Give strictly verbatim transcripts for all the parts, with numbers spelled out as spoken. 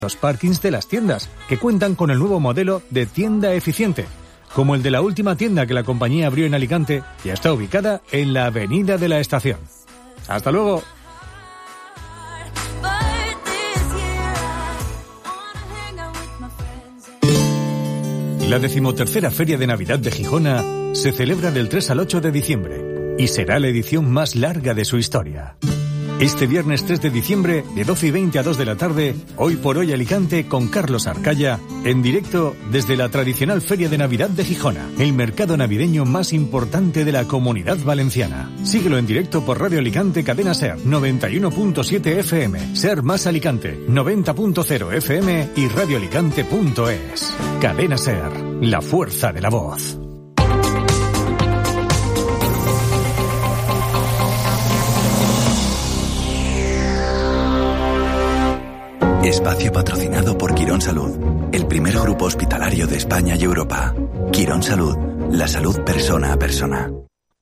los parkings de las tiendas, que cuentan con el nuevo modelo de tienda eficiente, como el de la última tienda que la compañía abrió en Alicante y está ubicada en la Avenida de la Estación. ¡Hasta luego! La decimotercera Feria de Navidad de Gijona se celebra del tres al ocho de diciembre y será la edición más larga de su historia. Este viernes tres de diciembre, de doce y veinte a dos de la tarde, Hoy por Hoy Alicante con Carlos Arcaya, en directo desde la tradicional Feria de Navidad de Gijona, el mercado navideño más importante de la Comunidad Valenciana. Síguelo en directo por Radio Alicante Cadena Ser, noventa y uno punto siete F M, Ser Más Alicante, noventa punto cero F M y radioalicante punto es. Cadena Ser, la fuerza de la voz. Espacio patrocinado por Quirón Salud, el primer grupo hospitalario de España y Europa. Quirón Salud, la salud persona a persona.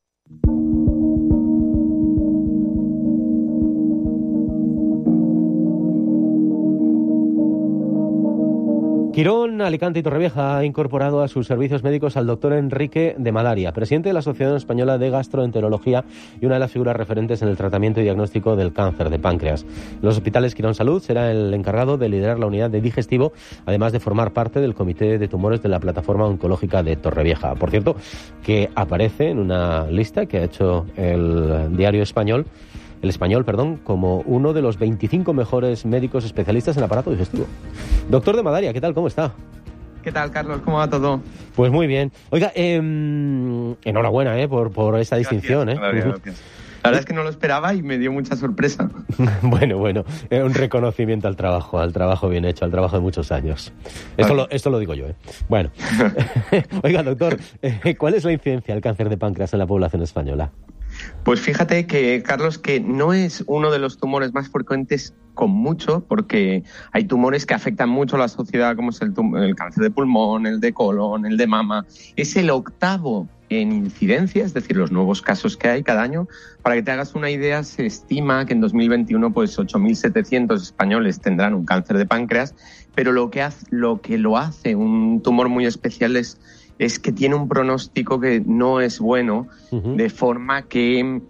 Quirón, Alicante y Torrevieja ha incorporado a sus servicios médicos al doctor Enrique de Malaria, presidente de la Asociación Española de Gastroenterología y una de las figuras referentes en el tratamiento y diagnóstico del cáncer de páncreas. En los hospitales Quirón Salud será el encargado de liderar la unidad de digestivo, además de formar parte del comité de tumores de la plataforma oncológica de Torrevieja. Por cierto, que aparece en una lista que ha hecho el diario español, el español, perdón, como uno de los veinticinco mejores médicos especialistas en aparato digestivo. Doctor de Malaria, ¿qué tal? ¿Cómo está? ¿Qué tal, Carlos? ¿Cómo va todo? Pues muy bien. Oiga, eh, enhorabuena eh, por, por esta gracias, distinción. Eh. Gracias, gracias. La verdad es que no lo esperaba y me dio mucha sorpresa. bueno, bueno, eh, un reconocimiento al trabajo, al trabajo bien hecho, al trabajo de muchos años. Esto, lo, esto lo digo yo, ¿eh? Bueno. Oiga, doctor, eh, ¿cuál es la incidencia del cáncer de páncreas en la población española? Pues fíjate que, Carlos, que no es uno de los tumores más frecuentes con mucho, porque hay tumores que afectan mucho a la sociedad, como es el, tum- el cáncer de pulmón, el de colon, el de mama. Es el octavo en incidencia, es decir, los nuevos casos que hay cada año. Para que te hagas una idea, se estima que en dos mil veintiuno pues ocho mil setecientos españoles tendrán un cáncer de páncreas, pero lo que, hace, lo, que lo hace un tumor muy especial es es que tiene un pronóstico que no es bueno, uh-huh. de forma que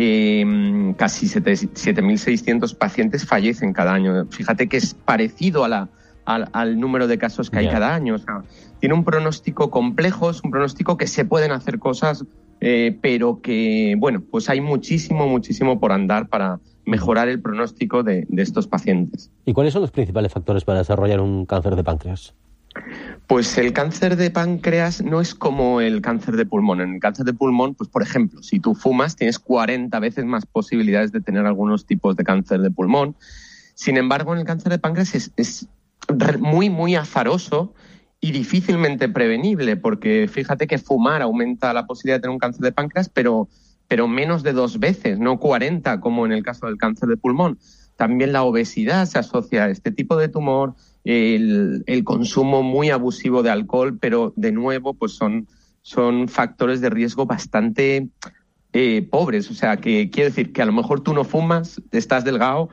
eh, casi siete mil seiscientos pacientes fallecen cada año. Fíjate que es parecido a la, al, al número de casos que hay yeah. cada año. O sea, tiene un pronóstico complejo, es un pronóstico que se pueden hacer cosas, eh, pero que, bueno, pues hay muchísimo, muchísimo por andar para mejorar el pronóstico de, de estos pacientes. ¿Y cuáles son los principales factores para desarrollar un cáncer de páncreas? Pues el cáncer de páncreas no es como el cáncer de pulmón. En el cáncer de pulmón, pues por ejemplo, si tú fumas, tienes cuarenta veces más posibilidades de tener algunos tipos de cáncer de pulmón. Sin embargo, en el cáncer de páncreas es, es muy, muy azaroso y difícilmente prevenible, porque fíjate que fumar aumenta la posibilidad de tener un cáncer de páncreas, pero, pero menos de dos veces, no cuarenta, como en el caso del cáncer de pulmón. También la obesidad se asocia a este tipo de tumor, el, el consumo muy abusivo de alcohol, pero de nuevo pues son, son factores de riesgo bastante eh, pobres. O sea, que quiero decir que a lo mejor tú no fumas, estás delgado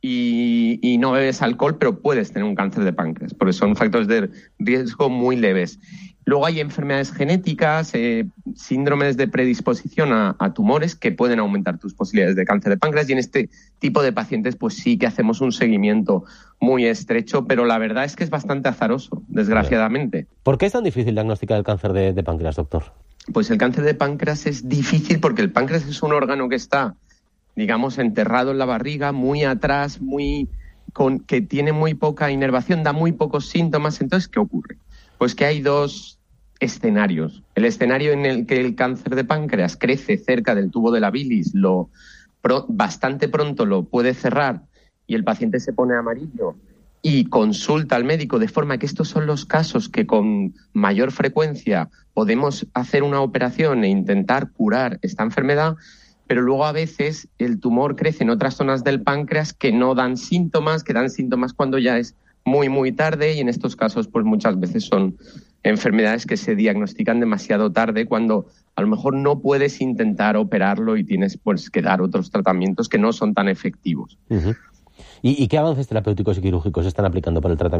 y, y no bebes alcohol, pero puedes tener un cáncer de páncreas, porque son factores de riesgo muy leves. Luego hay enfermedades genéticas, eh, síndromes de predisposición a, a tumores que pueden aumentar tus posibilidades de cáncer de páncreas, y en este tipo de pacientes pues sí que hacemos un seguimiento muy estrecho, pero la verdad es que es bastante azaroso, desgraciadamente. ¿Por qué es tan difícil diagnosticar el cáncer de, de páncreas, doctor? Pues el cáncer de páncreas es difícil porque el páncreas es un órgano que está, digamos, enterrado en la barriga, muy atrás, muy con, que tiene muy poca inervación, da muy pocos síntomas. Entonces, ¿qué ocurre? Pues que hay dos escenarios. El escenario en el que el cáncer de páncreas crece cerca del tubo de la bilis, lo pro, bastante pronto lo puede cerrar y el paciente se pone amarillo y consulta al médico, de forma que estos son los casos que con mayor frecuencia podemos hacer una operación e intentar curar esta enfermedad, pero luego a veces el tumor crece en otras zonas del páncreas que no dan síntomas, que dan síntomas cuando ya es muy, muy tarde, y en estos casos pues muchas veces son enfermedades que se diagnostican demasiado tarde, cuando a lo mejor no puedes intentar operarlo y tienes pues que dar otros tratamientos que no son tan efectivos. Uh-huh. ¿Y, y qué avances terapéuticos y quirúrgicos se están aplicando para el tratamiento?